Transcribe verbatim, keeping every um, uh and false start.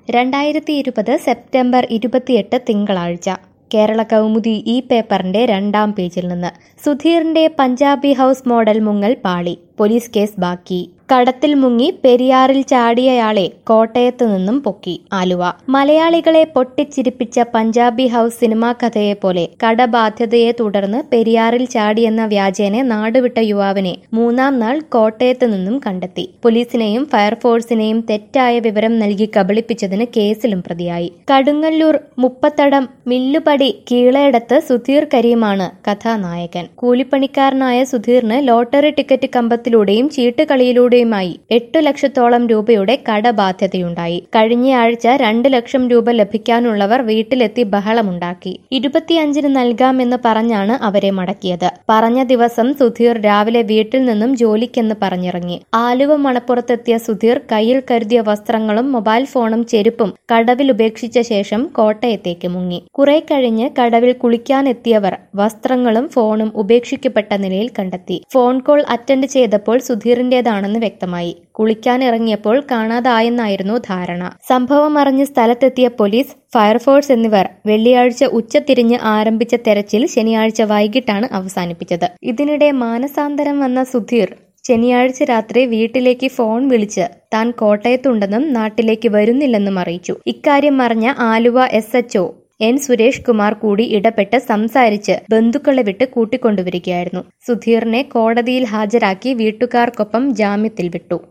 രണ്ടായിരത്തി ഇരുപത് സെപ്റ്റംബർ ഇരുപത്തിയെട്ട് തിങ്കളാഴ്ച കേരള കൗമുദി ഈ പേപ്പറിന്റെ രണ്ടാം പേജിൽ നിന്ന് സുധീറിന്റെ പഞ്ചാബി ഹൗസ് മോഡൽ മുങ്ങൽ പാളി പോലീസ് കേസ് ബാക്കി കടത്തിൽ മുങ്ങി പെരിയാറിൽ ചാടിയയാളെ കോട്ടയത്ത് നിന്നും പൊക്കി ആലുവ മലയാളികളെ പൊട്ടിച്ചിരിപ്പിച്ച പഞ്ചാബി ഹൗസ് സിനിമാ കഥയെ പോലെ കടബാധ്യതയെ തുടർന്ന് പെരിയാറിൽ ചാടിയെന്ന വ്യാജേനെ നാടുവിട്ട യുവാവിനെ മൂന്നാം നാൾ കോട്ടയത്ത് നിന്നും കണ്ടെത്തി. പോലീസിനെയും ഫയർഫോഴ്സിനെയും തെറ്റായ വിവരം നൽകി കബളിപ്പിച്ചതിന് കേസിലും പ്രതിയായി. കടുങ്ങല്ലൂർ മുപ്പത്തടം മില്ലുപടി കീളേടത്ത് സുധീർ കരീമാണ് കഥാനായകൻ. കൂലിപ്പണിക്കാരനായ സുധീറിന് ലോട്ടറി ടിക്കറ്റ് കമ്പത്തിലൂടെയും ചീട്ടുകളിയിലൂടെയും മായി എട്ടു ലക്ഷത്തോളം രൂപയുടെ കടബാധ്യതയുണ്ടായി. കഴിഞ്ഞയാഴ്ച രണ്ട് ലക്ഷം രൂപ ലഭിക്കാനുള്ളവർ വീട്ടിലെത്തി ബഹളമുണ്ടാക്കി. ഇരുപത്തിയഞ്ചിന് നൽകാമെന്ന് പറഞ്ഞാണ് അവരെ മടക്കിയത്. പറഞ്ഞ ദിവസം സുധീർ രാവിലെ വീട്ടിൽ നിന്നും ജോലിക്കെന്ന് പറഞ്ഞിറങ്ങി. ആലുവ മണപ്പുറത്തെത്തിയ സുധീർ കയ്യിൽ കരുതിയ വസ്ത്രങ്ങളും മൊബൈൽ ഫോണും ചെരുപ്പും കടവിൽ ഉപേക്ഷിച്ച ശേഷം കോട്ടയത്തേക്ക് മുങ്ങി. കുറെ കഴിഞ്ഞ് കടവിൽ കുളിക്കാനെത്തിയവർ വസ്ത്രങ്ങളും ഫോണും ഉപേക്ഷിക്കപ്പെട്ട നിലയിൽ കണ്ടെത്തി. ഫോൺ കോൾ അറ്റൻഡ് ചെയ്തപ്പോൾ സുധീറിന്റേതാണെന്ന് വ്യക്തമായി. കുളിക്കാനിറങ്ങിയപ്പോൾ കാണാതായെന്നായിരുന്നു ധാരണ. സംഭവം അറിഞ്ഞ് സ്ഥലത്തെത്തിയ പോലീസ്, ഫയർഫോഴ്സ് എന്നിവർ വെള്ളിയാഴ്ച ഉച്ചതിരിഞ്ഞ് ആരംഭിച്ച തെരച്ചിൽ ശനിയാഴ്ച വൈകിട്ടാണ് അവസാനിപ്പിച്ചത്. ഇതിനിടെ മാനസാന്തരം വന്ന സുധീർ ശനിയാഴ്ച രാത്രി വീട്ടിലേക്ക് ഫോൺ വിളിച്ച് താൻ കോട്ടയത്തുണ്ടെന്നും നാട്ടിലേക്ക് വരുന്നില്ലെന്നും അറിയിച്ചു. ഇക്കാര്യം അറിഞ്ഞ Aluva S H O N Suresh Kumar കൂടി ഇടപെട്ട് സംസാരിച്ച് ബന്ധുക്കളെ വിട്ട് കൂട്ടിക്കൊണ്ടുവരികയായിരുന്നു. സുധീറിനെ കോടതിയിൽ ഹാജരാക്കി വീട്ടുകാർക്കൊപ്പം ജാമ്യത്തിൽ വിട്ടു.